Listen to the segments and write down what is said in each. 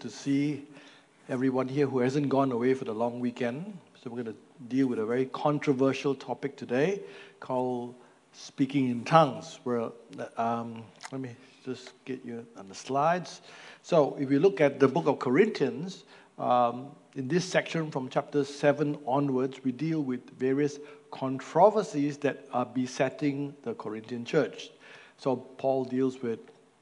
to see everyone here who hasn't gone away for the long weekend. So we're going to deal with a very controversial topic today called speaking in tongues. Let me just get you on the slides. So if you look at the book of Corinthians, in this section from chapter 7 onwards, we deal with various controversies that are besetting the Corinthian church. So Paul deals with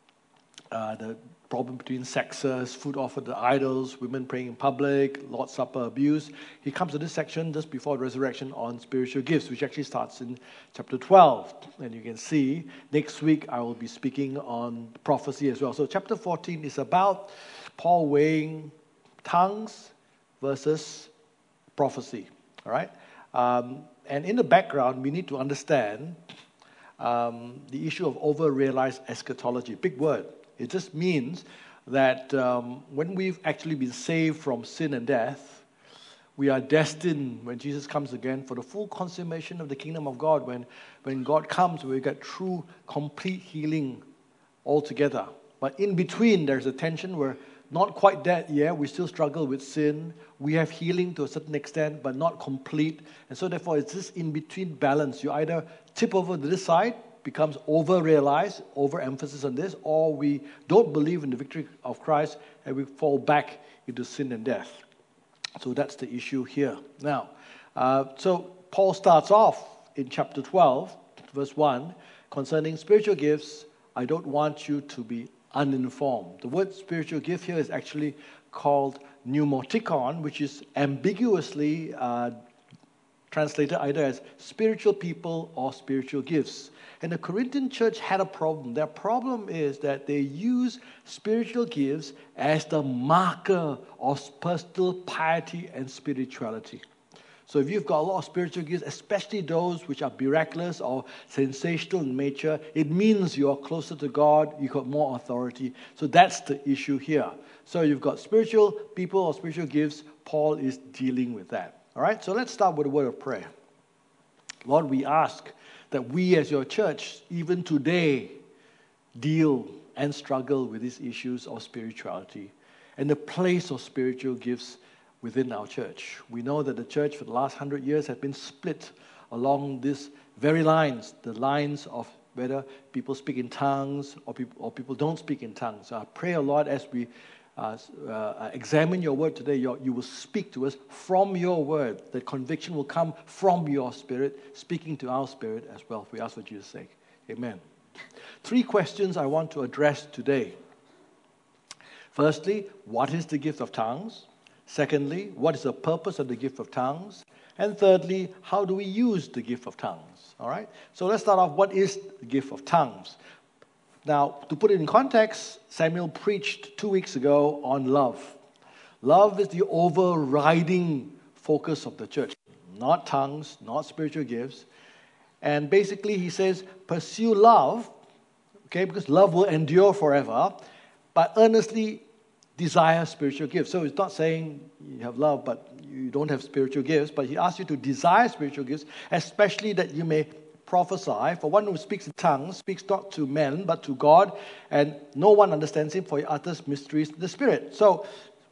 the problem between sexes, food offered to idols, women praying in public, Lord's Supper abuse. He comes to this section just before the resurrection on spiritual gifts, which actually starts in chapter 12. And you can see next week I will be speaking on prophecy as well. So chapter 14 is about Paul weighing tongues versus prophecy. All right? And in the background, we need to understand the issue of over-realized eschatology. Big word. It just means that when we've actually been saved from sin and death, we are destined, when Jesus comes again, for the full consummation of the kingdom of God. When God comes, we get true, complete healing altogether. But in between, there's a tension where not quite dead yet. We still struggle with sin. We have healing to a certain extent, but not complete. And so therefore, it's this in-between balance. You either tip over to this side, becomes over-realized, over-emphasis on this, or we don't believe in the victory of Christ and we fall back into sin and death. So that's the issue here. Now, so Paul starts off in chapter 12, verse 1, concerning spiritual gifts. I don't want you to be uninformed. The word spiritual gift here is actually called pneumatikon, which is ambiguously translated either as spiritual people or spiritual gifts. And the Corinthian church had a problem. Their problem is that they use spiritual gifts as the marker of personal piety and spirituality. So if you've got a lot of spiritual gifts, especially those which are miraculous or sensational in nature, it means you're closer to God, you've got more authority. So that's the issue here. So you've got spiritual people or spiritual gifts. Paul is dealing with that. All right, so let's start with a word of prayer. Lord, we ask that we as your church, even today, deal and struggle with these issues of spirituality and the place of spiritual gifts within our church. We know that the church for the last 100 years has been split along these very lines, the lines of whether people speak in tongues or people don't speak in tongues. So I pray, Lord, as we examine your word today, you will speak to us from your word. The conviction will come from your spirit, speaking to our spirit as well. We ask for Jesus' sake. Amen. 3 questions I want to address today. Firstly, what is the gift of tongues? Secondly, what is the purpose of the gift of tongues? And thirdly, how do we use the gift of tongues? All right? So let's start off. What is the gift of tongues? Now, to put it in context, Samuel preached 2 weeks ago on love. Love is the overriding focus of the church. Not tongues, not spiritual gifts. And basically he says, pursue love, okay, because love will endure forever, but earnestly desire spiritual gifts. So it's not saying you have love, but you don't have spiritual gifts, but he asks you to desire spiritual gifts, especially that you may prophesy. For one who speaks in tongues speaks not to men but to God, and no one understands him, for he utters mysteries in the Spirit. So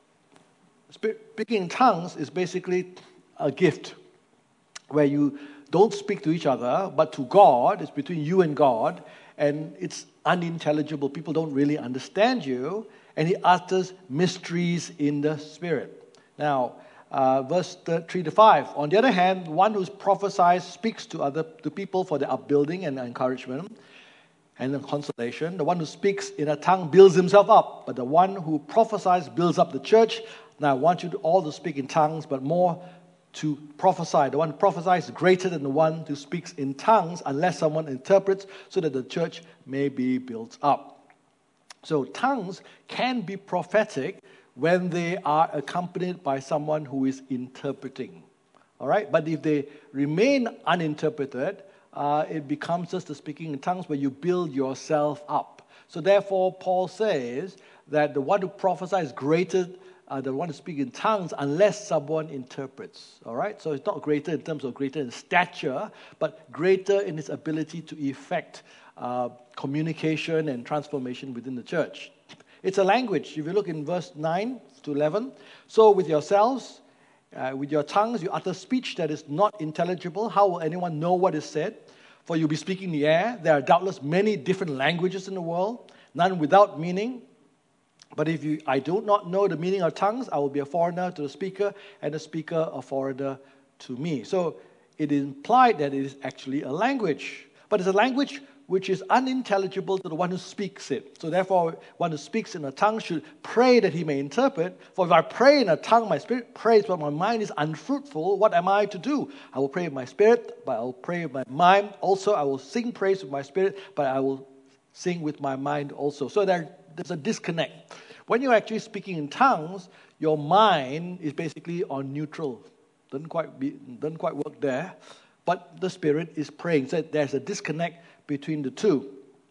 speaking in tongues is basically a gift where you don't speak to each other but to God. It's between you and God, and it's unintelligible. People don't really understand you, and he utters mysteries in the Spirit. Now, verse 3-5. On the other hand, one who prophesies speaks to people for their upbuilding and encouragement and consolation. The one who speaks in a tongue builds himself up, but the one who prophesies builds up the church. Now, I want you all to speak in tongues, but more to prophesy. The one who prophesies is greater than the one who speaks in tongues, unless someone interprets, so that the church may be built up. So tongues can be prophetic when they are accompanied by someone who is interpreting. All right? But if they remain uninterpreted, it becomes just the speaking in tongues where you build yourself up. So therefore, Paul says that the one who prophesies is greater than the one who speaks in tongues unless someone interprets. All right? So it's not greater in terms of greater in stature, but greater in its ability to effect communication and transformation within the church. It's a language. If you look in verse 9 to 11, so with yourselves, with your tongues, you utter speech that is not intelligible. How will anyone know what is said? For you'll be speaking in the air. There are doubtless many different languages in the world, none without meaning. But if I do not know the meaning of tongues, I will be a foreigner to the speaker, and the speaker a foreigner to me. So it is implied that it is actually a language. But it's a language which is unintelligible to the one who speaks it. So therefore, one who speaks in a tongue should pray that he may interpret. For if I pray in a tongue, my spirit prays, but my mind is unfruitful. What am I to do? I will pray with my spirit, but I will pray with my mind. Also, I will sing praise with my spirit, but I will sing with my mind also. So there's a disconnect. When you're actually speaking in tongues, your mind is basically on neutral. Doesn't quite work there. But the Spirit is praying. So there's a disconnect between the two.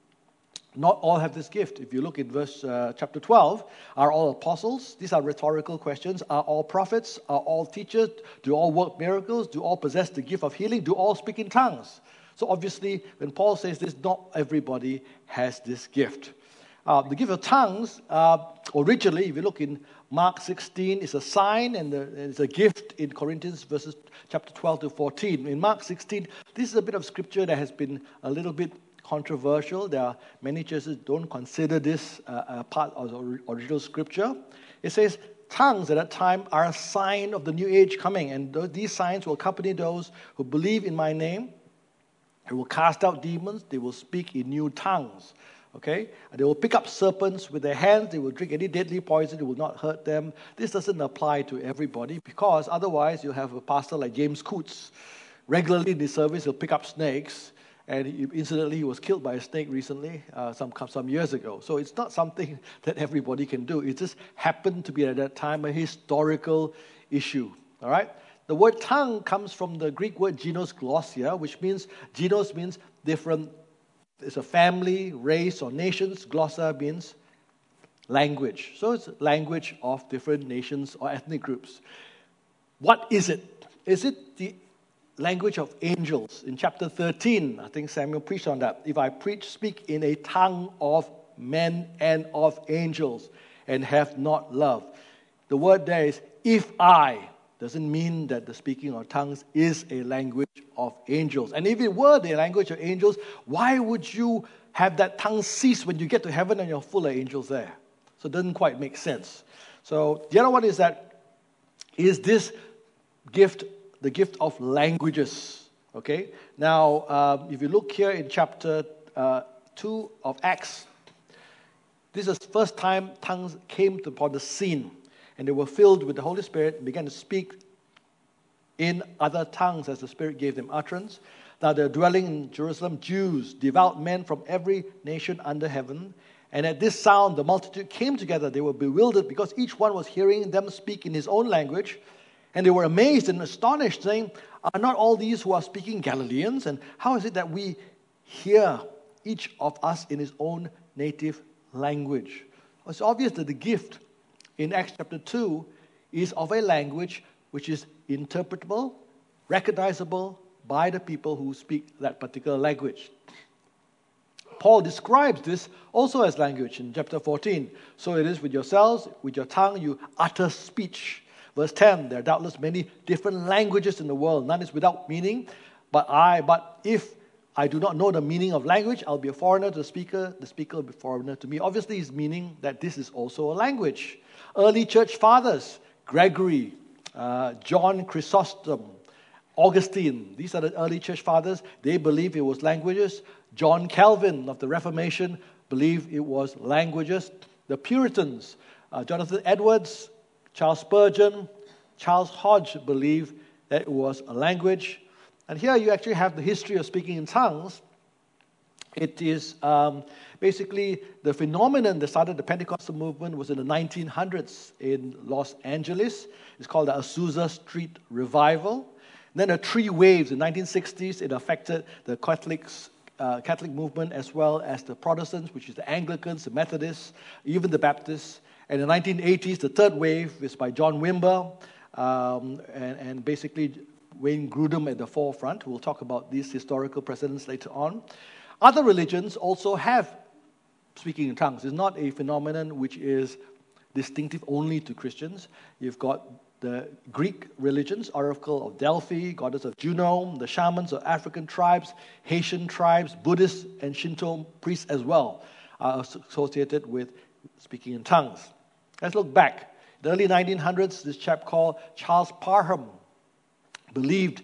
Not all have this gift. If you look in verse chapter 12, are all apostles? These are rhetorical questions. Are all prophets? Are all teachers? Do all work miracles? Do all possess the gift of healing? Do all speak in tongues? So obviously, when Paul says this, not everybody has this gift. The gift of tongues, originally, if you look in Mark 16, is a sign and it's a gift in Corinthians verses chapter 12 to 14. In Mark 16, this is a bit of scripture that has been a little bit controversial. There are many churches don't consider this a part of the original scripture. It says, tongues at that time are a sign of the new age coming, and these signs will accompany those who believe in my name. They will cast out demons. They will speak in new tongues. Okay? They will pick up serpents with their hands. They will drink any deadly poison. It will not hurt them. This doesn't apply to everybody, because otherwise you'll have a pastor like James Coots. Regularly in his service, he'll pick up snakes. And incidentally, he was killed by a snake recently, some years ago. So it's not something that everybody can do. It just happened to be at that time a historical issue. All right? The word tongue comes from the Greek word genos glossia, which means, genos means different. It's a family, race, or nations. Glossa means language. So it's language of different nations or ethnic groups. What is it? Is it the language of angels? In chapter 13, I think Samuel preached on that. If I speak in a tongue of men and of angels and have not love. The word there is if I. Doesn't mean that the speaking of tongues is a language of angels. And if it were the language of angels, why would you have that tongue cease when you get to heaven and you're full of angels there? So it doesn't quite make sense. So the other one is that, is this gift the gift of languages? Okay. Now, if you look here in chapter 2 of Acts, this is the first time tongues came upon the scene. And they were filled with the Holy Spirit and began to speak in other tongues as the Spirit gave them utterance. Now they're dwelling in Jerusalem, Jews, devout men from every nation under heaven. And at this sound, the multitude came together. They were bewildered because each one was hearing them speak in his own language. And they were amazed and astonished, saying, are not all these who are speaking Galileans? And how is it that we hear each of us in his own native language? Well, it's obvious that the gift in Acts chapter 2 is of a language which is interpretable, recognizable by the people who speak that particular language. Paul describes this also as language in chapter 14. So it is with yourselves, with your tongue you utter speech. Verse 10, there are doubtless many different languages in the world. None is without meaning. But if I do not know the meaning of language, I'll be a foreigner to the speaker will be a foreigner to me. Obviously, he's meaning that this is also a language. Early church fathers, Gregory, John Chrysostom, Augustine, these are the early church fathers. They believe it was languages. John Calvin of the Reformation believed it was languages. The Puritans, Jonathan Edwards, Charles Spurgeon, Charles Hodge believed that it was a language. And here you actually have the history of speaking in tongues. It is basically the phenomenon that started the Pentecostal movement was in the 1900s in Los Angeles. It's called the Azusa Street Revival. Then the three waves in the 1960s, it affected the Catholic movement as well as the Protestants, which is the Anglicans, the Methodists, even the Baptists. And in the 1980s, the third wave is by John Wimber and basically Wayne Grudem at the forefront. We'll talk about these historical precedents later on. Other religions also have speaking in tongues is not a phenomenon which is distinctive only to Christians. You've got the Greek religions, Oracle of Delphi, goddess of Juno, the shamans of African tribes, Haitian tribes, Buddhist and Shinto priests as well are associated with speaking in tongues. Let's look back. In the early 1900s, this chap called Charles Parham believed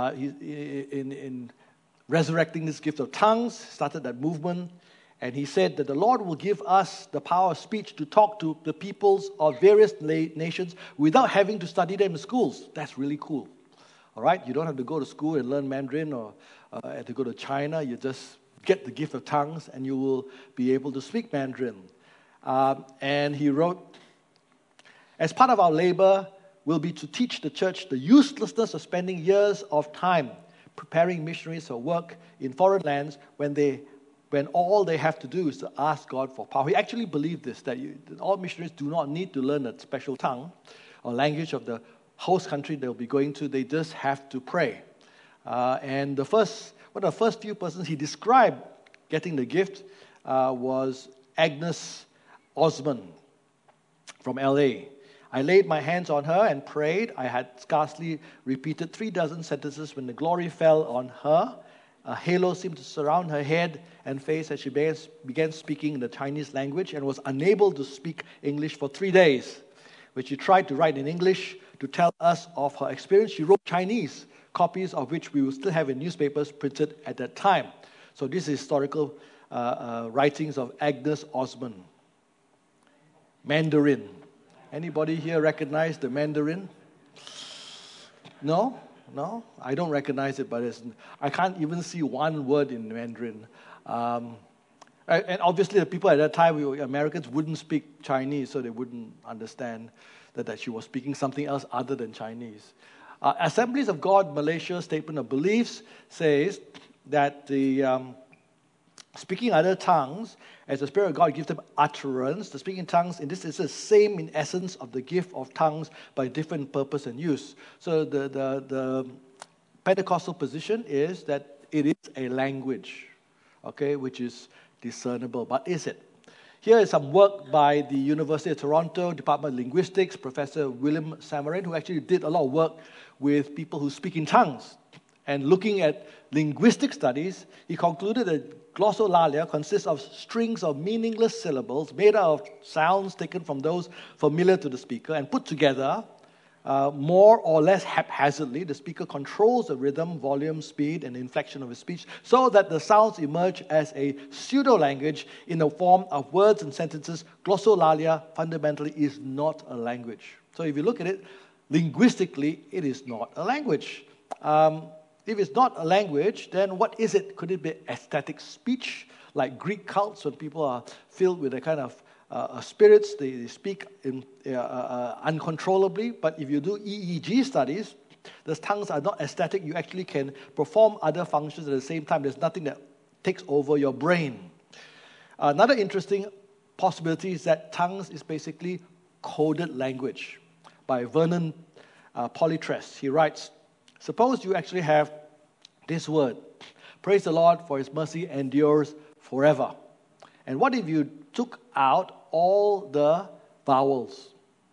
in resurrecting this gift of tongues, started that movement, and he said that the Lord will give us the power of speech to talk to the peoples of various nations without having to study them in schools. That's really cool. All right? You don't have to go to school and learn Mandarin or have to go to China. You just get the gift of tongues and you will be able to speak Mandarin. And he wrote, as part of our labor will be to teach the church the uselessness of spending years of time preparing missionaries for work in foreign lands when all they have to do is to ask God for power. He actually believed this, that all missionaries do not need to learn a special tongue or language of the host country they'll be going to. They just have to pray. And one of the first few persons he described getting the gift was Agnes Osmond from L.A. I laid my hands on her and prayed. I had scarcely repeated 36 sentences when the glory fell on her. A halo seemed to surround her head and face as she began speaking in the Chinese language and was unable to speak English for 3 days. When she tried to write in English to tell us of her experience, she wrote Chinese, copies of which we will still have in newspapers printed at that time. So this is historical writings of Agnes Osmond. Mandarin. Anybody here recognize the Mandarin? No? No? I don't recognize it, but I can't even see one word in Mandarin. And obviously the people at that time, Americans, wouldn't speak Chinese, so they wouldn't understand that she was speaking something else other than Chinese. Assemblies of God Malaysia Statement of Beliefs says that the speaking other tongues, as the Spirit of God gives them utterance, the speaking tongues, in this is the same in essence of the gift of tongues by different purpose and use. So the Pentecostal position is that it is a language, okay, which is discernible. But is it? Here is some work by the University of Toronto, Department of Linguistics, Professor William Samarin, who actually did a lot of work with people who speak in tongues. And looking at linguistic studies, he concluded that glossolalia consists of strings of meaningless syllables made out of sounds taken from those familiar to the speaker and put together more or less haphazardly. The speaker controls the rhythm, volume, speed, and inflection of his speech so that the sounds emerge as a pseudo-language in the form of words and sentences. Glossolalia fundamentally is not a language. So if you look at it, linguistically, it is not a language. If it's not a language, then what is it? Could it be aesthetic speech, like Greek cults when people are filled with a kind of spirits, they speak uncontrollably? But if you do EEG studies, the tongues are not aesthetic. You actually can perform other functions at the same time. There's nothing that takes over your brain. Another interesting possibility is that tongues is basically coded language. By Vernon Polytres, he writes, suppose you actually have this word, praise the Lord for his mercy endures forever. And what if you took out all the vowels?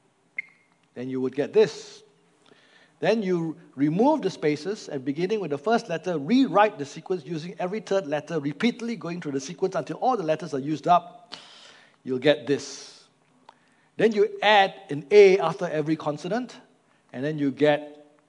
Then you would get this. Then you remove the spaces and beginning with the first letter, rewrite the sequence using every third letter, repeatedly going through the sequence until all the letters are used up. You'll get this. Then you add an A after every consonant, and then you get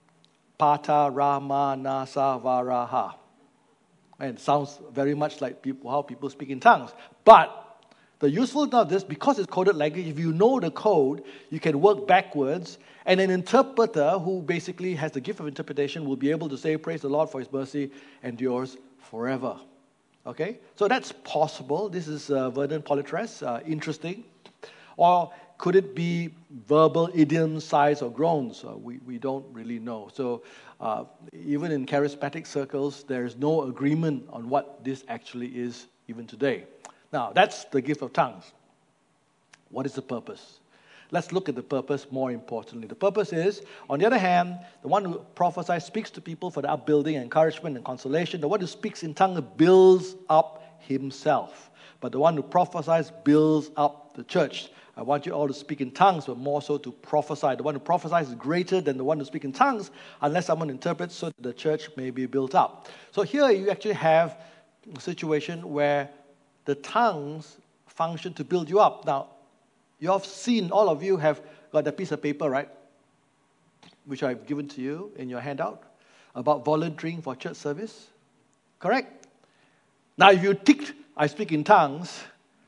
Pata, Rama, Nasa, Varaha. And it sounds very much like how people speak in tongues. But the usefulness of this, because it's coded language, if you know the code, you can work backwards, and an interpreter who basically has the gift of interpretation will be able to say, praise the Lord for his mercy endures forever. Okay? So that's possible. This is Vernon Polytres. Interesting. Or could it be verbal idioms, sighs, or groans? We don't really know. So even in charismatic circles, there is no agreement on what this actually is even today. Now, that's the gift of tongues. What is the purpose? Let's look at the purpose more importantly. The purpose is, on the other hand, the one who prophesies speaks to people for the upbuilding, encouragement, and consolation. The one who speaks in tongues builds up himself. but the one who prophesies builds up the church. I want you all to speak in tongues, but more so to prophesy. The one who prophesies is greater than the one who speaks in tongues, unless someone interprets, so that the church may be built up. So here you actually have a situation where the tongues function to build you up. Now, you have seen, all of you have got a piece of paper, right? Which I've given to you in your handout about volunteering for church service. Correct? Now, if you ticked, I speak in tongues,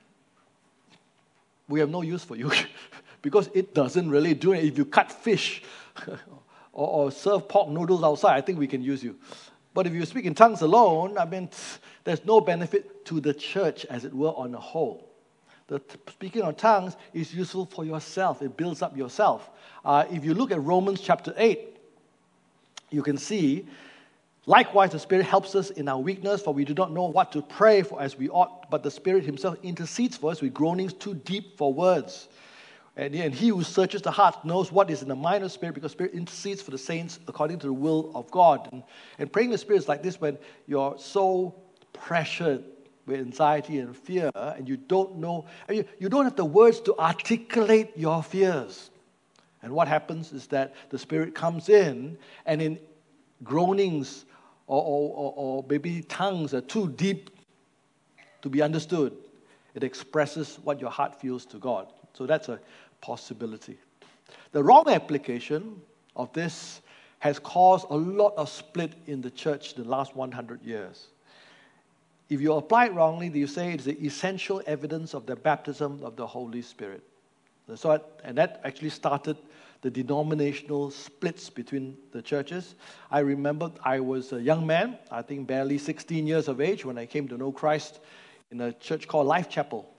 we have no use for you because it doesn't really do it. If you cut fish or serve pork noodles outside, I think we can use you. But if you speak in tongues alone, I mean, there's no benefit to the church, as it were, on a whole. The speaking of tongues is useful for yourself. It builds up yourself. If you look at Romans chapter 8, you can see, likewise, the Spirit helps us in our weakness, for we do not know what to pray for as we ought, but the Spirit himself intercedes for us with groanings too deep for words. And he who searches the heart knows what is in the mind of the Spirit, because the Spirit intercedes for the saints according to the will of God. And praying the Spirit is like this: when you're so pressured with anxiety and fear, and you don't know, you don't have the words to articulate your fears. And what happens is that the Spirit comes in, and in groanings or maybe tongues are too deep to be understood, it expresses what your heart feels to God. So that's a possibility. The wrong application of this has caused a lot of split in the church the last 100 years. If you apply it wrongly, you say it's the essential evidence of the baptism of the Holy Spirit. And that actually started the denominational splits between the churches. I remember I was a young man, I think barely 16 years of age, when I came to know Christ in a church called Life Chapel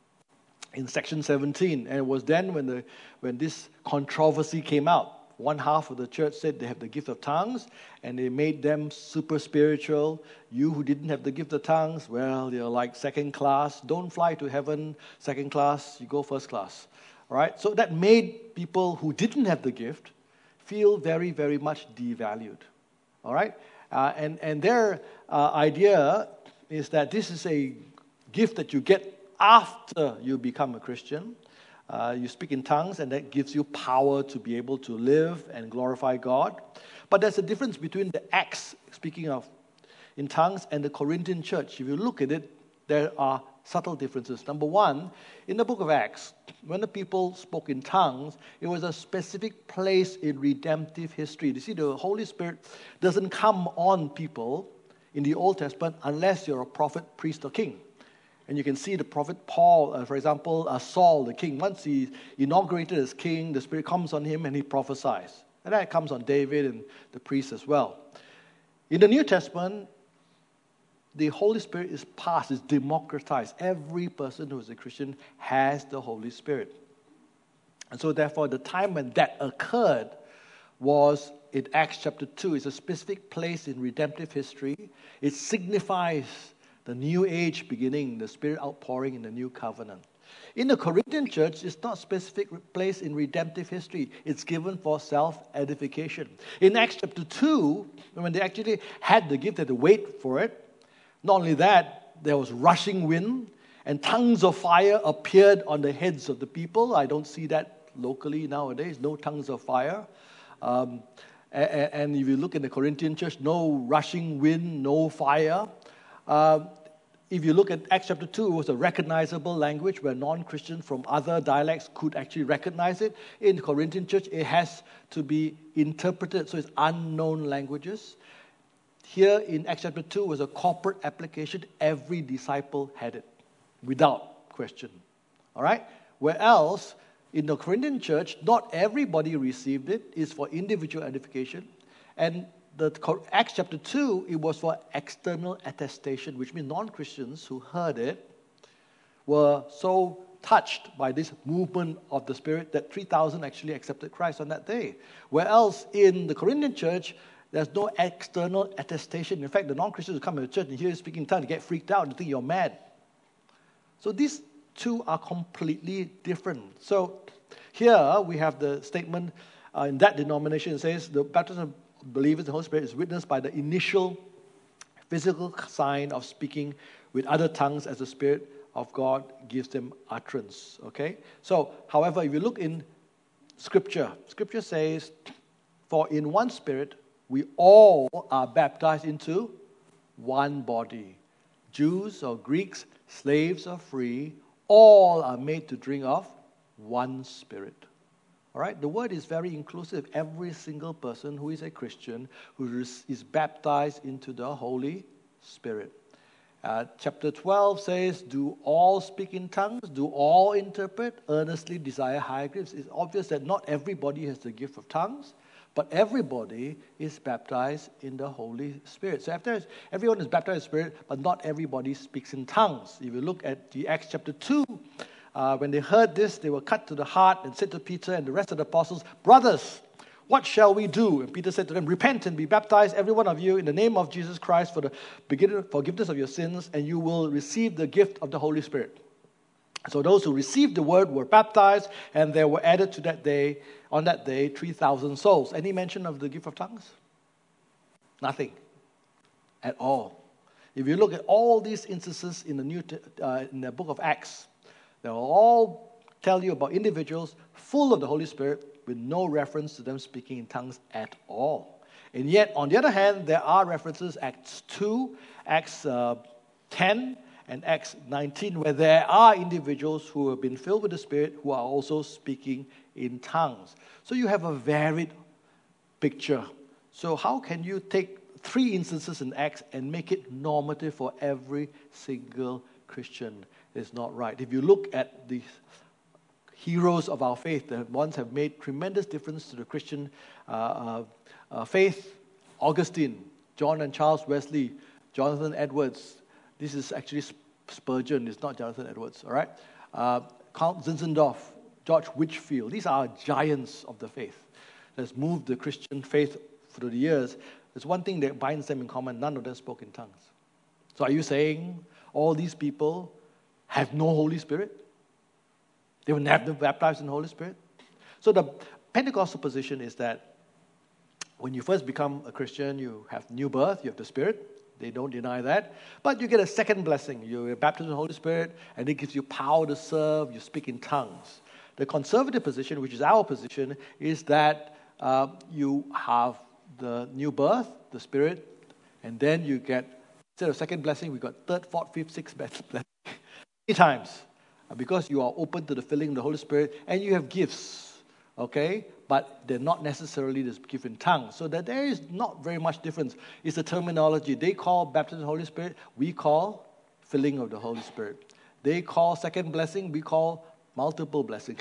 in section 17. And it was then when this controversy came out. One half of the church said they have the gift of tongues, and they made them super spiritual. You who didn't have the gift of tongues, well, you're like second class. Don't fly to heaven second class, you go first class. All right? So that made people who didn't have the gift feel very, very much devalued. All right? And their idea is that this is a gift that you get after you become a Christian. You speak in tongues, and that gives you power to be able to live and glorify God. But there's a difference between the Acts, speaking of in tongues, and the Corinthian church. If you look at it, there are subtle differences. Number one, in the book of Acts, when the people spoke in tongues, it was a specific place in redemptive history. You see, the Holy Spirit doesn't come on people in the Old Testament unless you're a prophet, priest, or king. And you can see the prophet Paul, for example, Saul, the king. Once he's inaugurated as king, the Spirit comes on him and he prophesies. And that comes on David and the priests as well. In the New Testament, the Holy Spirit is passed, is democratized. Every person who is a Christian has the Holy Spirit. And so therefore, the time when that occurred was in Acts chapter 2. It's a specific place in redemptive history. It signifies the new age beginning, the Spirit outpouring in the new covenant. In the Corinthian church, it's not a specific place in redemptive history. It's given for self-edification. In Acts chapter 2, when they actually had the gift, they had to wait for it. Not only that, there was rushing wind, and tongues of fire appeared on the heads of the people. I don't see that locally nowadays, no tongues of fire. And if you look in the Corinthian church, no rushing wind, no fire. If you look at Acts chapter 2, it was a recognizable language where non-Christians from other dialects could actually recognize it. In the Corinthian church, it has to be interpreted, so it's unknown languages. Here in Acts chapter 2 was a corporate application. Every disciple had it, without question. All right? Where else, in the Corinthian church, not everybody received it. It's for individual edification. And the Acts chapter 2, it was for external attestation, which means non-Christians who heard it were so touched by this movement of the Spirit that 3,000 actually accepted Christ on that day. Where else, in the Corinthian church, there's no external attestation. In fact, the non-Christians who come to the church and hear you speaking in tongues, they get freaked out and think you're mad. So these two are completely different. So here we have the statement in that denomination. It says the baptism of believers in the Holy Spirit is witnessed by the initial physical sign of speaking with other tongues as the Spirit of God gives them utterance. Okay? So, however, if you look in Scripture says, for in one Spirit we all are baptized into one body. Jews or Greeks, slaves or free, all are made to drink of one Spirit. All right? The word is very inclusive. Every single person who is a Christian who is baptized into the Holy Spirit. Chapter 12 says, do all speak in tongues? Do all interpret? Earnestly desire higher gifts. It's obvious that not everybody has the gift of tongues, but everybody is baptized in the Holy Spirit. So everyone is baptized in the Spirit, but not everybody speaks in tongues. If you look at the Acts chapter 2, when they heard this, they were cut to the heart and said to Peter and the rest of the apostles, brothers, what shall we do? And Peter said to them, repent and be baptized, every one of you, in the name of Jesus Christ for the forgiveness of your sins, and you will receive the gift of the Holy Spirit. So those who received the word were baptized, and there were added to on that day 3,000 souls. Any mention of the gift of tongues? Nothing at all. If you look at all these instances in the book of Acts, they will all tell you about individuals full of the Holy Spirit with no reference to them speaking in tongues at all. And yet, on the other hand, there are references, Acts 2, Acts 10, and Acts 19, where there are individuals who have been filled with the Spirit who are also speaking in tongues. So you have a varied picture. So how can you take 3 instances in Acts and make it normative for every single Christian? It's not right. If you look at the heroes of our faith, the ones have made tremendous difference to the Christian faith, Augustine, John and Charles Wesley, Jonathan Edwards. This is actually Spurgeon, it's not Jonathan Edwards, all right? Count Zinzendorf, George Whitefield. These are giants of the faith that's moved the Christian faith through the years. There's one thing that binds them in common: none of them spoke in tongues. So are you saying all these people have no Holy Spirit? They were never baptized in the Holy Spirit? So the Pentecostal position is that when you first become a Christian, you have new birth, you have the Spirit. They don't deny that. But you get a second blessing. You're baptized in the Holy Spirit, and it gives you power to serve. You speak in tongues. The conservative position, which is our position, is that you have the new birth, the Spirit, and then you get, instead of second blessing, we got third, fourth, fifth, sixth blessing. Many times. Because you are open to the filling of the Holy Spirit, and you have gifts, okay? But they're not necessarily this gift in tongues. So that there is not very much difference. It's the terminology. They call baptism of the Holy Spirit, we call filling of the Holy Spirit. They call second blessing, we call multiple blessing.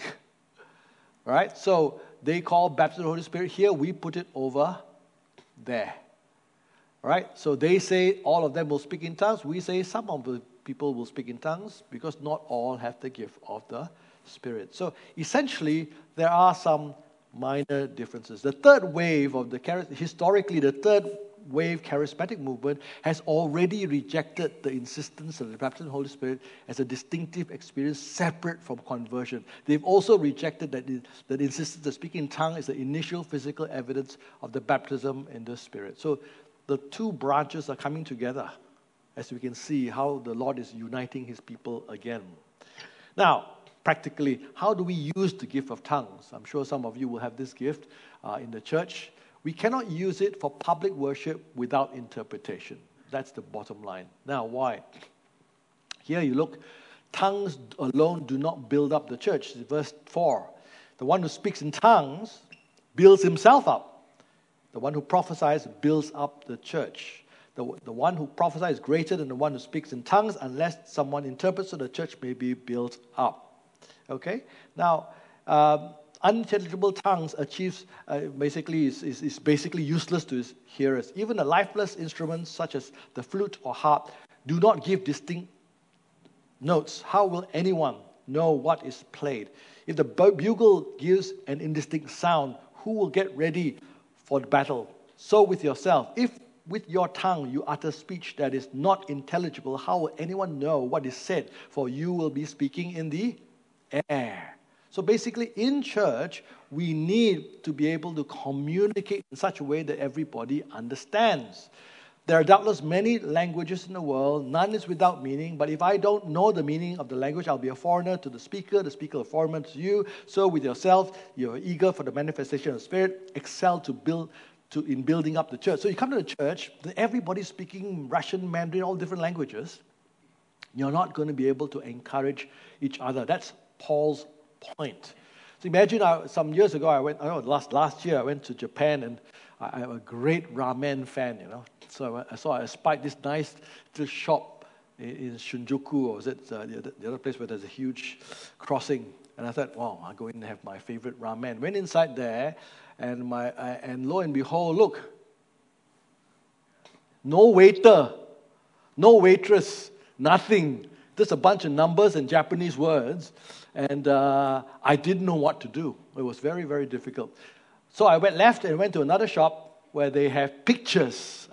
Right? So they call baptism of the Holy Spirit here, we put it over there. Right? So they say all of them will speak in tongues, we say some of the people will speak in tongues, because not all have the gift of the Spirit. So essentially, there are some minor differences. The third wave of historically, the third wave charismatic movement has already rejected the insistence of the baptism of the Holy Spirit as a distinctive experience separate from conversion. They've also rejected that the insistence that speaking in tongues is the initial physical evidence of the baptism in the Spirit. So the two branches are coming together, as we can see how the Lord is uniting His people again. Now, practically, how do we use the gift of tongues? I'm sure some of you will have this gift in the church. We cannot use it for public worship without interpretation. That's the bottom line. Now, why? Here you look, tongues alone do not build up the church. Verse 4, the one who speaks in tongues builds himself up. The one who prophesies builds up the church. The one who prophesies is greater than the one who speaks in tongues, unless someone interprets, so the church may be built up. Okay? Now, unintelligible tongues is basically useless to his hearers. Even a lifeless instrument such as the flute or harp do not give distinct notes. How will anyone know what is played? If the bugle gives an indistinct sound, who will get ready for the battle? So with yourself, if with your tongue you utter speech that is not intelligible, how will anyone know what is said? For you will be speaking in the air. So basically, in church, we need to be able to communicate in such a way that everybody understands. There are doubtless many languages in the world. None is without meaning. But if I don't know the meaning of the language, I'll be a foreigner to the speaker a foreigner to you. So with yourself, you're eager for the manifestation of the Spirit. Excel in building up the church. So you come to the church, everybody's speaking Russian, Mandarin, all different languages. You're not going to be able to encourage each other. That's Paul's point. So imagine some years ago, last year I went to Japan, and I'm a great ramen fan, So I spied this nice little shop in Shinjuku, or was it the other place where there's a huge crossing? And I thought, wow, I'll go in and have my favorite ramen. Went inside there, and lo and behold, look, no waiter, no waitress, nothing. Just a bunch of numbers and Japanese words. And I didn't know what to do. It was very, very difficult. So I went left and went to another shop where they have pictures.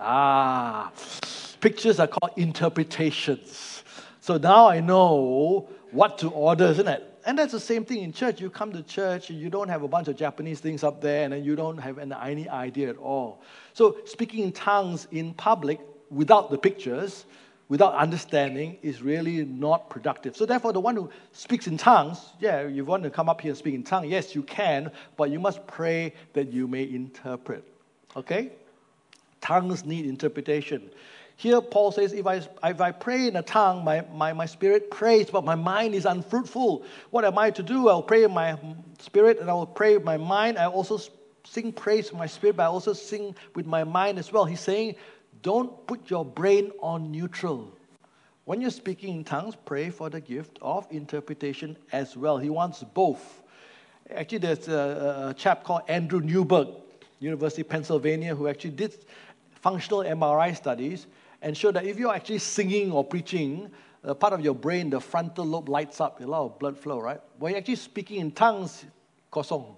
Pictures are called interpretations. So now I know what to order, isn't it? And that's the same thing in church. You come to church and you don't have a bunch of Japanese things up there, and then you don't have any idea at all. So speaking in tongues in public without the pictures, without understanding, is really not productive. So therefore, the one who speaks in tongues, you want to come up here and speak in tongues, yes, you can, but you must pray that you may interpret. Okay? Tongues need interpretation. Here, Paul says, if I pray in a tongue, my spirit prays, but my mind is unfruitful. What am I to do? I'll pray in my spirit, and I will pray with my mind. I also sing praise with my spirit, but I also sing with my mind as well. He's saying, don't put your brain on neutral. When you're speaking in tongues, pray for the gift of interpretation as well. He wants both. Actually, there's a chap called Andrew Newberg, University of Pennsylvania, who actually did functional MRI studies and showed that if you're actually singing or preaching, part of your brain, the frontal lobe, lights up, a lot of blood flow, right? When you're actually speaking in tongues, kosong.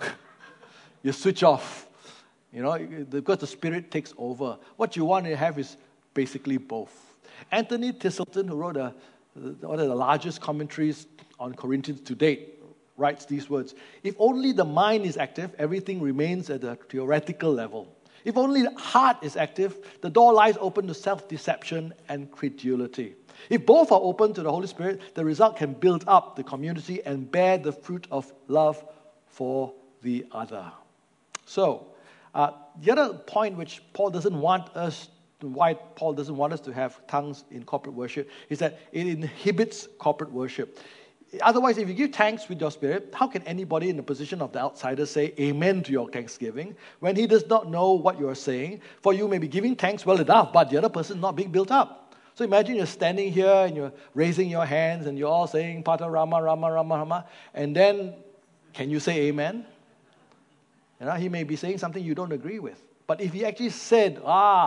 You switch off. Because the Spirit takes over. What you want to have is basically both. Anthony Thistleton, who wrote one of the largest commentaries on Corinthians to date, writes these words: if only the mind is active, everything remains at a theoretical level. If only the heart is active, the door lies open to self-deception and credulity. If both are open to the Holy Spirit, the result can build up the community and bear the fruit of love for the other. So, the other point which why Paul doesn't want us to have tongues in corporate worship is that it inhibits corporate worship. Otherwise, if you give thanks with your spirit, how can anybody in the position of the outsider say amen to your thanksgiving when he does not know what you are saying? For you may be giving thanks well enough, but the other person is not being built up. So imagine you're standing here and you're raising your hands and you're all saying Pata Rama, Rama, Rama, Rama, and then can you say amen? He may be saying something you don't agree with. But if he actually said,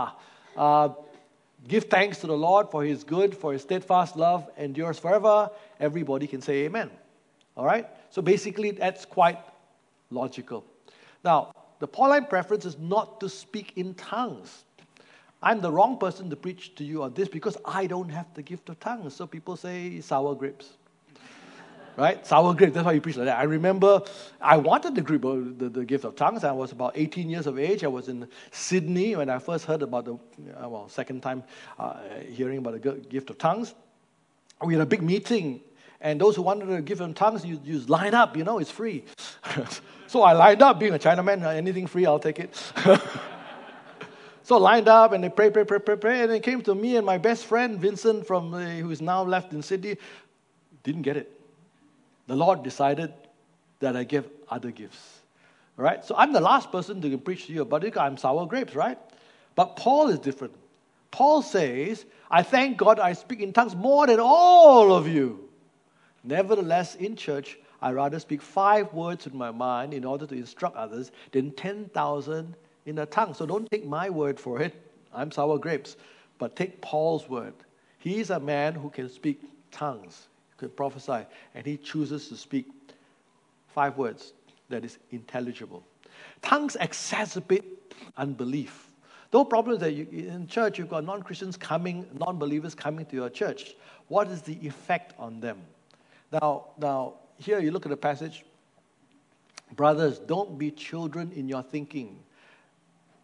give thanks to the Lord for His good, for His steadfast love endures forever, everybody can say amen. All right? So basically, that's quite logical. Now, the Pauline preference is not to speak in tongues. I'm the wrong person to preach to you on this because I don't have the gift of tongues. So people say sour grapes. Right? Sour grapes, that's why you preach like that. I remember I wanted the gift of tongues. I was about 18 years of age. I was in Sydney when I first heard about second time hearing about the gift of tongues. We had a big meeting, and those who wanted the gift of tongues, you line up, it's free. So I lined up, being a Chinaman, anything free, I'll take it. So I lined up, and they pray, and it came to me and my best friend, Vincent, who is now left in Sydney, didn't get it. The Lord decided that I give other gifts. Right? So I'm the last person to preach to you about it. I'm sour grapes, right? But Paul is different. Paul says, I thank God I speak in tongues more than all of you. Nevertheless, in church, I rather speak 5 words in my mind in order to instruct others than 10,000 in a tongue. So don't take my word for it. I'm sour grapes. But take Paul's word. He's a man who can speak tongues. Could prophesy, and he chooses to speak 5 words that is intelligible. Tongues exacerbate unbelief. The whole problem is that in church you've got non-believers coming to your church. What is the effect on them? Now here you look at the passage. Brothers, don't be children in your thinking.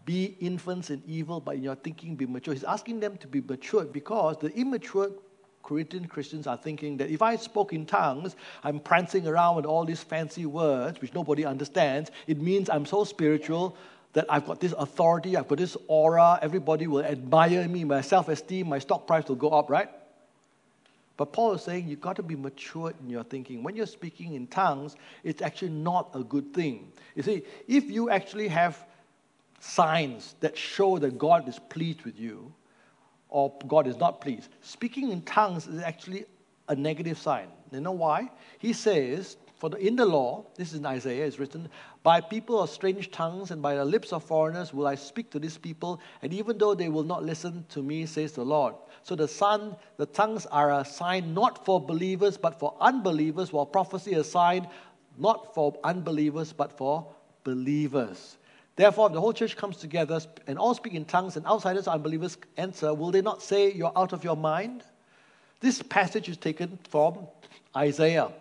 be infants in evil, but in your thinking be mature. He's asking them to be matured because the immature Corinthian Christians are thinking that if I spoke in tongues, I'm prancing around with all these fancy words which nobody understands. It means I'm so spiritual that I've got this authority, I've got this aura, everybody will admire me, my self-esteem, my stock price will go up, right? But Paul is saying you've got to be matured in your thinking. When you're speaking in tongues, it's actually not a good thing. You see, if you actually have signs that show that God is pleased with you, or God is not pleased, speaking in tongues is actually a negative sign. You know why? He says, in the law, this is in Isaiah, it's written, by people of strange tongues and by the lips of foreigners will I speak to these people, and even though they will not listen to me, says the Lord. So the tongues are a sign not for believers but for unbelievers, while prophecy is a sign not for unbelievers but for believers. Therefore, if the whole church comes together and all speak in tongues and outsiders or unbelievers answer, will they not say you're out of your mind? This passage is taken from Isaiah.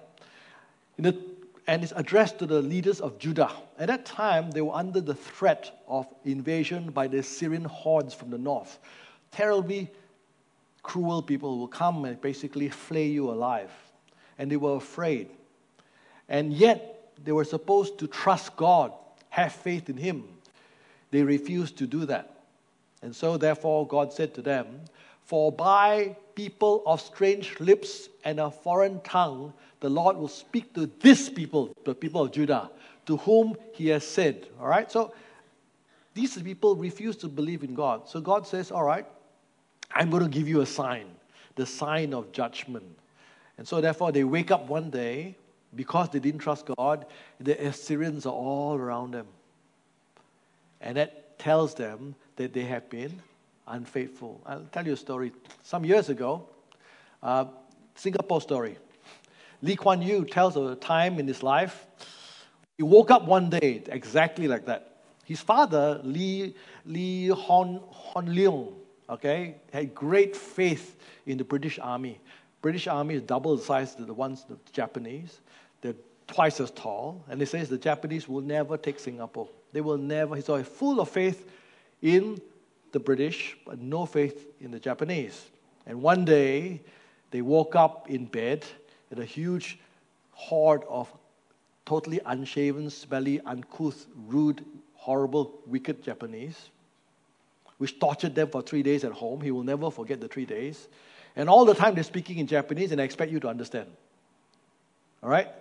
And it's addressed to the leaders of Judah. At that time, they were under the threat of invasion by the Syrian hordes from the north. Terribly cruel people will come and basically flay you alive. And they were afraid. And yet, they were supposed to trust God, have faith in Him. They refused to do that. And so, therefore, God said to them, for by people of strange lips and a foreign tongue, the Lord will speak to this people, the people of Judah, to whom He has said. All right? So, these people refuse to believe in God. So God says, all right, I'm going to give you a sign, the sign of judgment. And so, therefore, they wake up one day, because they didn't trust God, the Assyrians are all around them. And that tells them that they have been unfaithful. I'll tell you a story. Some years ago, Singapore story. Lee Kuan Yew tells of a time in his life, he woke up one day exactly like that. His father, Lee Hon Leong, had great faith in the British Army. British Army is double the size of the Japanese. They're twice as tall. And he says the Japanese will never take Singapore. They will never. He's always full of faith in the British, but no faith in the Japanese. And one day, they woke up in bed and a huge horde of totally unshaven, smelly, uncouth, rude, horrible, wicked Japanese, which tortured them for 3 days at home. He will never forget the 3 days. And all the time they're speaking in Japanese, and I expect you to understand. All right?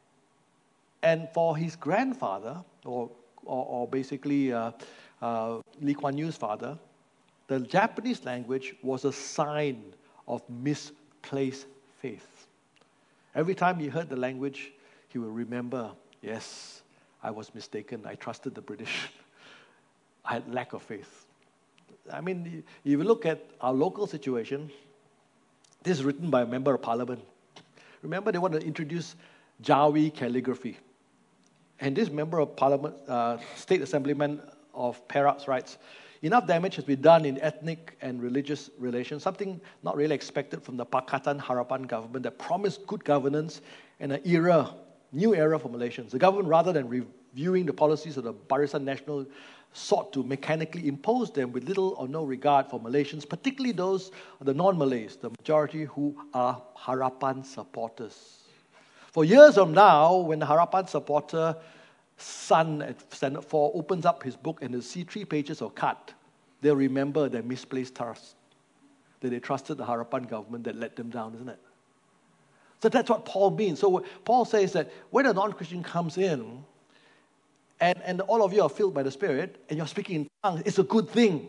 And for his grandfather, or basically Lee Kuan Yew's father, the Japanese language was a sign of misplaced faith. Every time he heard the language, he will remember, yes, I was mistaken. I trusted the British. I had lack of faith. I mean, if you look at our local situation, this is written by a member of parliament. Remember, they want to introduce Jawi calligraphy. And this member of parliament, state assemblyman of Perak writes, enough damage has been done in ethnic and religious relations, something not really expected from the Pakatan Harapan government that promised good governance and a new era for Malaysians. The government, rather than reviewing the policies of the Barisan Nasional, sought to mechanically impose them with little or no regard for Malaysians, particularly those of the non-Malays, the majority who are Harapan supporters. For years from now, when the Harapan supporter son at Standard 4 opens up his book and they see 3 pages of cut, they'll remember their misplaced trust, that they trusted the Harapan government that let them down, isn't it? So that's what Paul means. So Paul says that when a non-Christian comes in, and all of you are filled by the Spirit, and you're speaking in tongues, it's a good thing.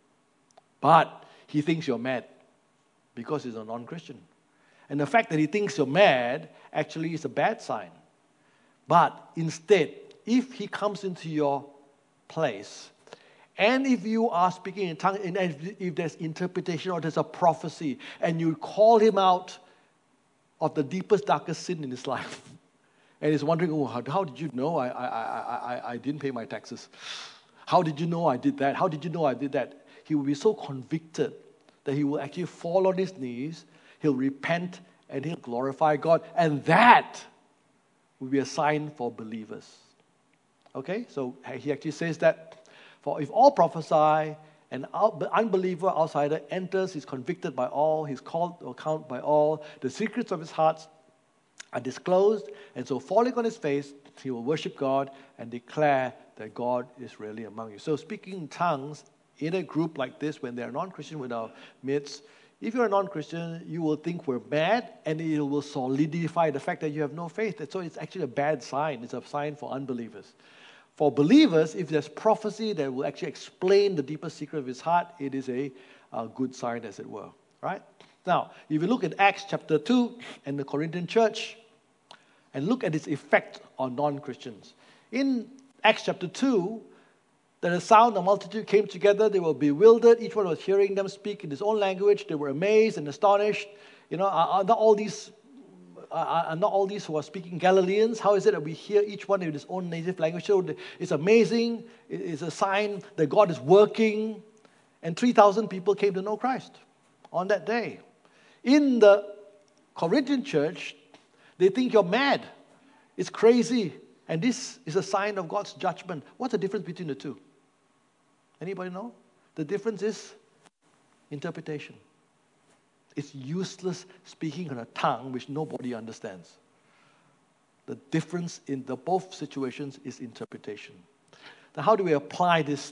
But he thinks you're mad because he's a non-Christian. And the fact that he thinks you're mad actually is a bad sign. But instead, if he comes into your place, and if you are speaking in tongues, and if there's interpretation or there's a prophecy, and you call him out of the deepest, darkest sin in his life, and he's wondering, oh, how did you know I didn't pay my taxes? How did you know I did that? How did you know I did that? He will be so convicted that he will actually fall on his knees, he'll repent, and he'll glorify God. And that will be a sign for believers. Okay? So he actually says that, For if all prophesy, an unbeliever outsider enters, he's convicted by all, he's called to account by all, the secrets of his hearts are disclosed, and so falling on his face, he will worship God and declare that God is really among you. So speaking in tongues in a group like this, when there are non-Christians in our midst, if you're a non-Christian, you will think we're bad, and it will solidify the fact that you have no faith. And so it's actually a bad sign. It's a sign for unbelievers. For believers, if there's prophecy that will actually explain the deeper secret of his heart, it is a good sign, as it were. Right? Now, if you look at Acts chapter 2 and the Corinthian church, and look at its effect on non-Christians. In Acts chapter 2, the sound, the multitude came together, they were bewildered, each one was hearing them speak in his own language, they were amazed and astonished. Are not all these who are speaking Galileans? How is it that we hear each one in his own native language? So it's amazing, it's a sign that God is working, and 3,000 people came to know Christ on that day. In the Corinthian church, they think you're mad, it's crazy, and this is a sign of God's judgment. What's the difference between the two? Anybody know? The difference is interpretation. It's useless speaking in a tongue which nobody understands. The difference in both situations is interpretation. Now, how do we apply this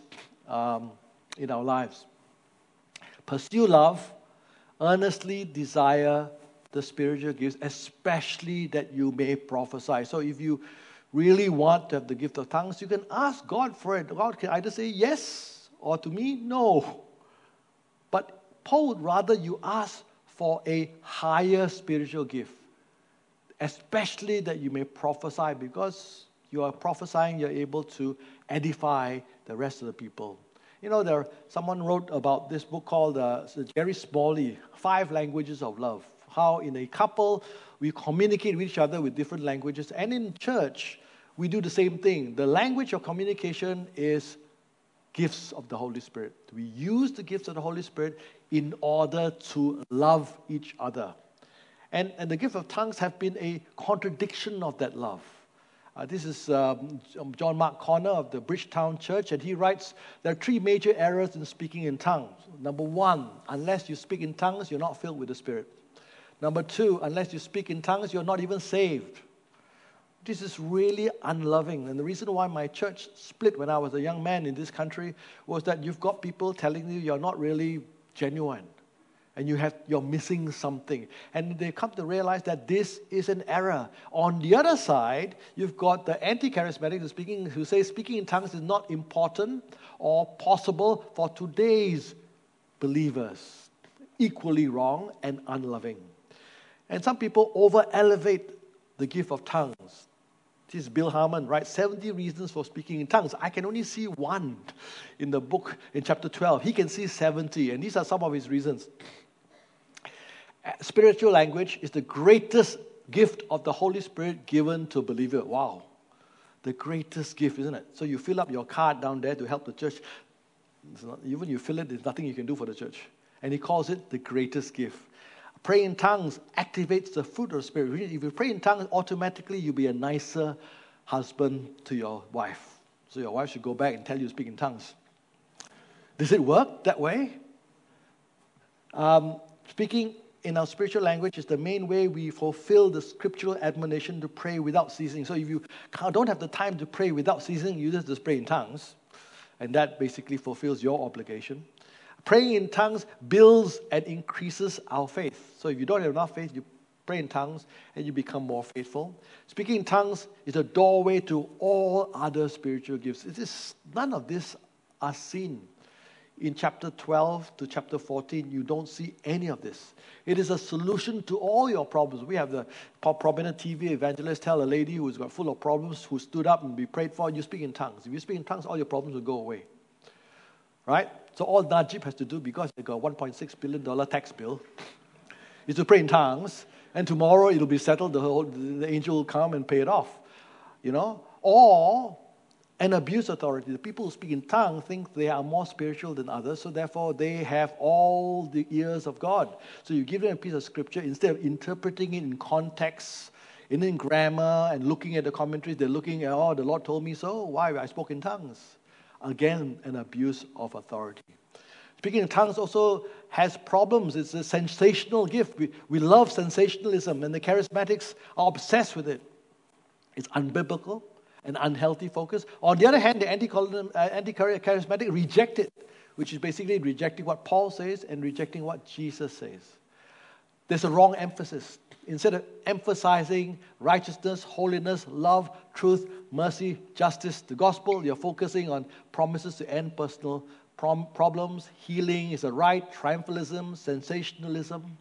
in our lives? Pursue love, earnestly desire the spiritual gifts, especially that you may prophesy. So if you really want to have the gift of tongues, you can ask God for it. God can either say yes, or to me, no. But Paul would rather you ask for a higher spiritual gift, especially that you may prophesy, because you are prophesying, you're able to edify the rest of the people. Someone wrote about this book called Jerry Smalley, 5 Languages of Love. How in a couple, we communicate with each other with different languages. And in church, we do the same thing. The language of communication is gifts of the Holy Spirit. We use the gifts of the Holy Spirit in order to love each other. And the gift of tongues have been a contradiction of that love. This is John Mark Connor of the Bridgetown Church, and he writes, there are 3 major errors in speaking in tongues. Number 1, unless you speak in tongues, you're not filled with the Spirit. Number 2, unless you speak in tongues, you're not even saved. This is really unloving. And the reason why my church split when I was a young man in this country was that you've got people telling you you're not really genuine. And you're missing something. And they come to realize that this is an error. On the other side, you've got the anti-charismatics who say speaking in tongues is not important or possible for today's believers. Equally wrong and unloving. And some people over-elevate the gift of tongues. This is Bill Harmon, right? 70 reasons for speaking in tongues. I can only see 1 in the book in chapter 12. He can see 70, and these are some of his reasons. Spiritual language is the greatest gift of the Holy Spirit given to a believer. Wow. The greatest gift, isn't it? So you fill up your card down there to help the church. Even you fill it, there's nothing you can do for the church. And he calls it the greatest gift. Praying in tongues activates the fruit of the Spirit. If you pray in tongues, automatically you'll be a nicer husband to your wife. So your wife should go back and tell you to speak in tongues. Does it work that way? Speaking in our spiritual language is the main way we fulfill the scriptural admonition to pray without ceasing. So if you don't have the time to pray without ceasing, you just pray in tongues. And that basically fulfills your obligation. Praying in tongues builds and increases our faith. So if you don't have enough faith, you pray in tongues and you become more faithful. Speaking in tongues is a doorway to all other spiritual gifts. None of this are seen. In chapter 12 to chapter 14, you don't see any of this. It is a solution to all your problems. We have the prominent TV evangelist tell a lady who's got full of problems, who stood up and be prayed for, you speak in tongues. If you speak in tongues, all your problems will go away. Right? So all Najib has to do, because they got a $1.6 billion tax bill, is to pray in tongues, and tomorrow it'll be settled, the angel will come and pay it off. Or an abuse authority. The people who speak in tongues think they are more spiritual than others, so therefore they have all the ears of God. So you give them a piece of scripture, instead of interpreting it in context, in grammar, and looking at the commentaries, they're looking at, the Lord told me so, why? I spoke in tongues. again, an abuse of authority. Speaking in tongues also has problems. It's a sensational gift. We love sensationalism, and the charismatics are obsessed with it. It's unbiblical, an unhealthy focus. On the other hand, the anti-charismatic reject it, which is basically rejecting what Paul says and rejecting what Jesus says. There's a wrong emphasis. Instead of emphasizing righteousness, holiness, love, truth, mercy, justice, the gospel, you're focusing on promises to end personal problems. Healing is a right, triumphalism, sensationalism.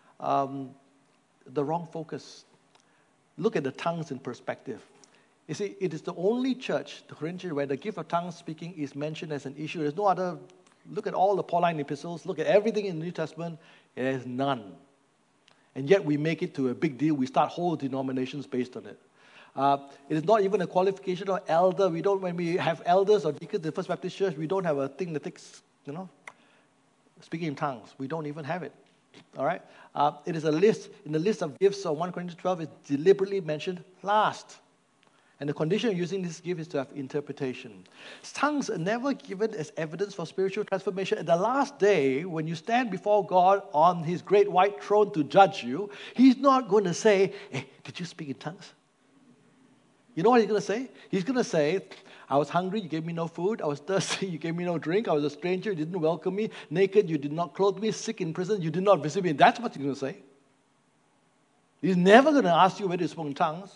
The wrong focus. Look at the tongues in perspective. You see, it is the only church, the Corinthians, where the gift of tongues speaking is mentioned as an issue. There's no other. Look at all the Pauline epistles. Look at everything in the New Testament. There's none. And yet we make it to a big deal. We start whole denominations based on it. It is not even a qualification of elder. When we have elders or deacons in the First Baptist Church, we don't have a thing that takes, speaking in tongues. We don't even have it. All right? It is a list. In the list of gifts of 1 Corinthians 12, it's deliberately mentioned last. And the condition of using this gift is to have interpretation. Tongues are never given as evidence for spiritual transformation. At the last day, when you stand before God on his great white throne to judge you, he's not going to say, hey, did you speak in tongues? You know what he's going to say? He's going to say, I was hungry, you gave me no food. I was thirsty, you gave me no drink. I was a stranger, you didn't welcome me. Naked, you did not clothe me. Sick in prison, you did not visit me. That's what he's going to say. He's never going to ask you whether you spoke in tongues.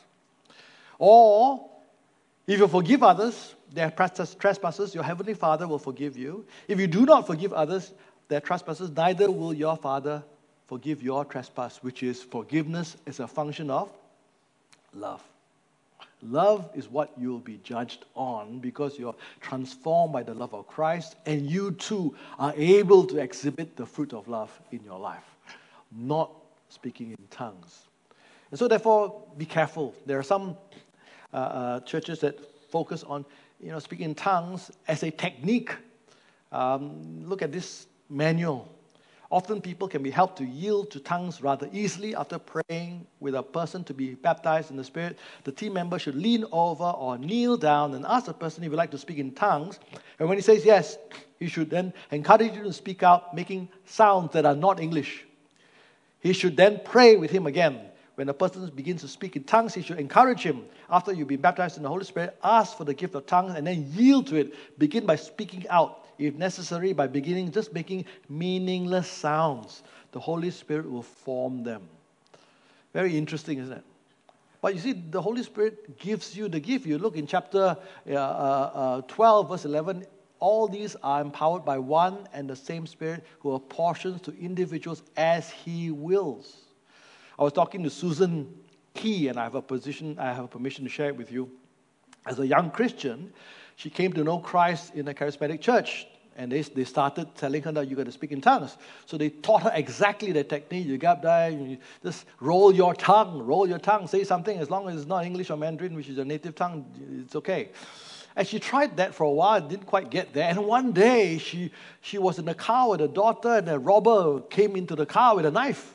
Or, if you forgive others their trespasses, your heavenly Father will forgive you. If you do not forgive others their trespasses, neither will your Father forgive your trespass, which is forgiveness as a function of love. Love is what you'll be judged on because you're transformed by the love of Christ, and you too are able to exhibit the fruit of love in your life, not speaking in tongues. And so therefore, be careful. There are some churches that focus on speaking in tongues as a technique. Look at this manual. Often people can be helped to yield to tongues rather easily after praying with a person to be baptized in the Spirit. The team member should lean over or kneel down and ask the person if he'd like to speak in tongues. And when he says yes, he should then encourage you to speak out, making sounds that are not English. He should then pray with him again. When a person begins to speak in tongues, he should encourage him. After you've been baptized in the Holy Spirit, ask for the gift of tongues and then yield to it. Begin by speaking out. If necessary, by beginning just making meaningless sounds. The Holy Spirit will form them. Very interesting, isn't it? But you see, the Holy Spirit gives you the gift. You look in chapter 12, verse 11. All these are empowered by one and the same Spirit who apportions to individuals as he wills. I was talking to Susan Key, and I have permission to share it with you. As a young Christian, she came to know Christ in a charismatic church, and they started telling her that you got to speak in tongues. So they taught her exactly the technique. You get there, you just roll your tongue, say something. As long as it's not English or Mandarin, which is your native tongue, it's okay. And she tried that for a while, didn't quite get there. And one day, she was in the car with her daughter, and a robber came into the car with a knife.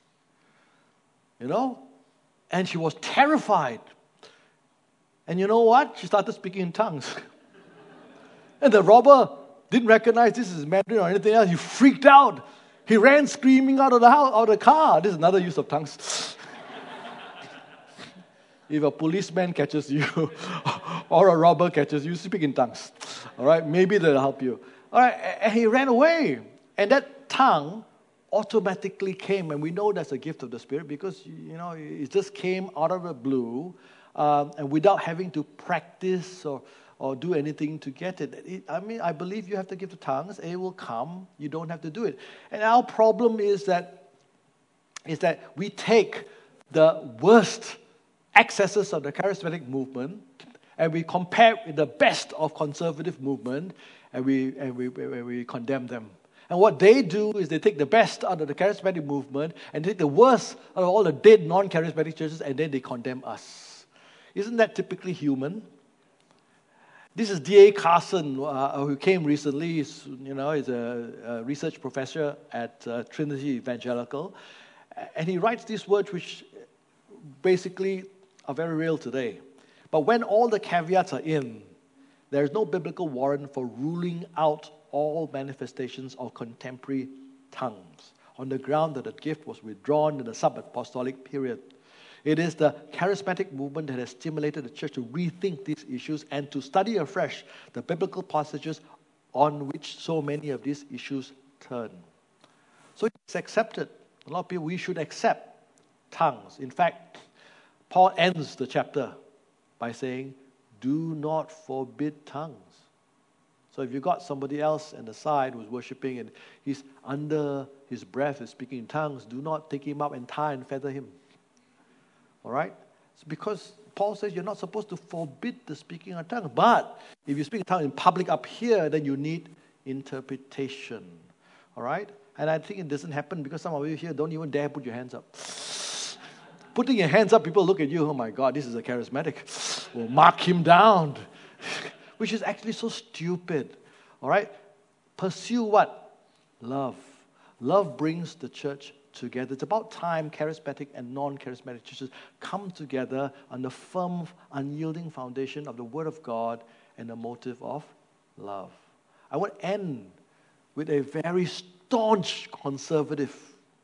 And she was terrified. And you know what? She started speaking in tongues. And the robber didn't recognize this is Mandarin or anything else. He freaked out. He ran screaming out of the car. This is another use of tongues. If a policeman catches you or a robber catches you, speak in tongues. All right? Maybe that'll help you. All right? And he ran away. And that tongue automatically came, and we know that's a gift of the Spirit because it just came out of the blue, and without having to practice or do anything to get it. I believe you have the gift of tongues. It will come. You don't have to do it. And our problem is that we take the worst excesses of the charismatic movement and we compare with the best of conservative movement, and we condemn them. And what they do is they take the best out of the charismatic movement and take the worst out of all the dead non-charismatic churches, and then they condemn us. Isn't that typically human? This is D.A. Carson, who came recently. He's a research professor at Trinity Evangelical. And he writes these words which basically are very real today. But when all the caveats are in, there is no biblical warrant for ruling out all manifestations of contemporary tongues on the ground that the gift was withdrawn in the sub-apostolic period. It is the charismatic movement that has stimulated the church to rethink these issues and to study afresh the biblical passages on which so many of these issues turn. So it's accepted. A lot of people, we should accept tongues. In fact, Paul ends the chapter by saying, do not forbid tongues. So if you've got somebody else on the side who's worshiping and he's under his breath is speaking in tongues, do not take him up and tie and feather him. All right? It's because Paul says you're not supposed to forbid the speaking of tongues. But if you speak in tongues in public up here, then you need interpretation. All right? And I think it doesn't happen because some of you here don't even dare put your hands up. Putting your hands up, people look at you, oh my God, this is a charismatic. We'll mark him down. Which is actually so stupid. All right? Pursue what? Love. Love brings the church together. It's about time charismatic and non-charismatic churches come together on the firm, unyielding foundation of the Word of God and the motive of love. I want to end with a very staunch conservative.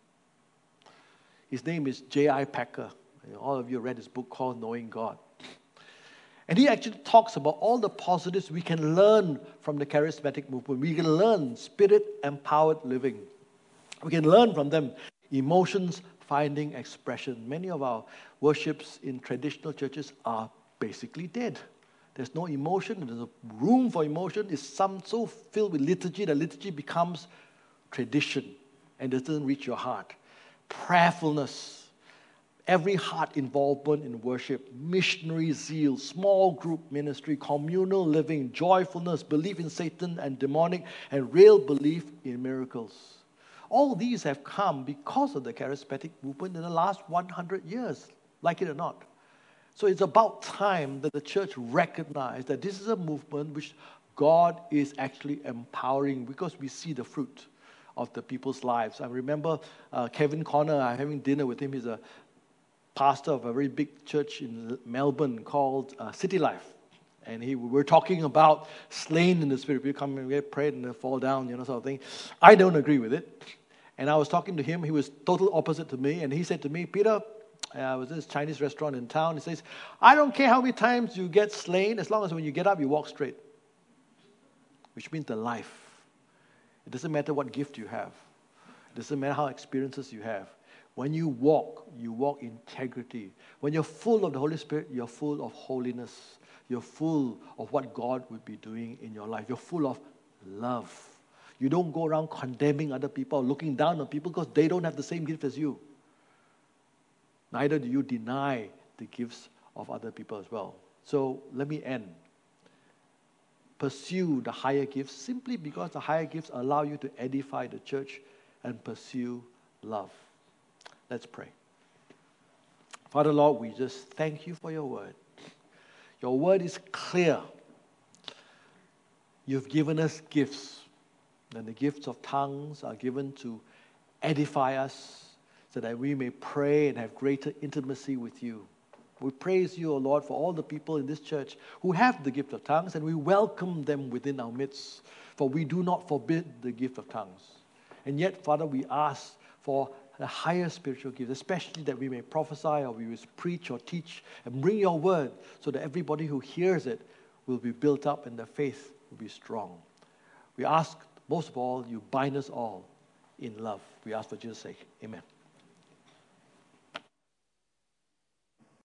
His name is J.I. Packer. All of you read his book called Knowing God. And he actually talks about all the positives we can learn from the charismatic movement. We can learn spirit-empowered living. We can learn from them emotions finding expression. Many of our worships in traditional churches are basically dead. There's no emotion. There's no room for emotion. It's so filled with liturgy that liturgy becomes tradition and doesn't reach your heart. Prayerfulness, every heart involvement in worship, missionary zeal, small group ministry, communal living, joyfulness, belief in Satan and demonic, and real belief in miracles. All these have come because of the charismatic movement in the last 100 years, like it or not. So it's about time that the church recognize that this is a movement which God is actually empowering because we see the fruit of the people's lives. I remember Kevin Conner, I'm having dinner with him. He's a pastor of a very big church in Melbourne called City Life. And we were talking about slain in the spirit. People come and get prayed and they fall down, sort of thing. I don't agree with it. And I was talking to him. He was total opposite to me. And he said to me, Peter, I was in this Chinese restaurant in town. He says, I don't care how many times you get slain, as long as when you get up, you walk straight. Which means the life. It doesn't matter what gift you have. It doesn't matter how experiences you have. When you walk integrity. When you're full of the Holy Spirit, you're full of holiness. You're full of what God would be doing in your life. You're full of love. You don't go around condemning other people or looking down on people because they don't have the same gift as you. Neither do you deny the gifts of other people as well. So let me end. Pursue the higher gifts simply because the higher gifts allow you to edify the church and pursue love. Let's pray. Father Lord, we just thank you for your word. Your word is clear. You've given us gifts. And the gifts of tongues are given to edify us so that we may pray and have greater intimacy with you. We praise you, O Lord, for all the people in this church who have the gift of tongues, and we welcome them within our midst, for we do not forbid the gift of tongues. And yet, Father, we ask for the higher spiritual gifts, especially that we may prophesy or we will preach or teach and bring your word so that everybody who hears it will be built up and their faith will be strong. We ask, most of all, you bind us all in love. We ask for Jesus' sake. Amen.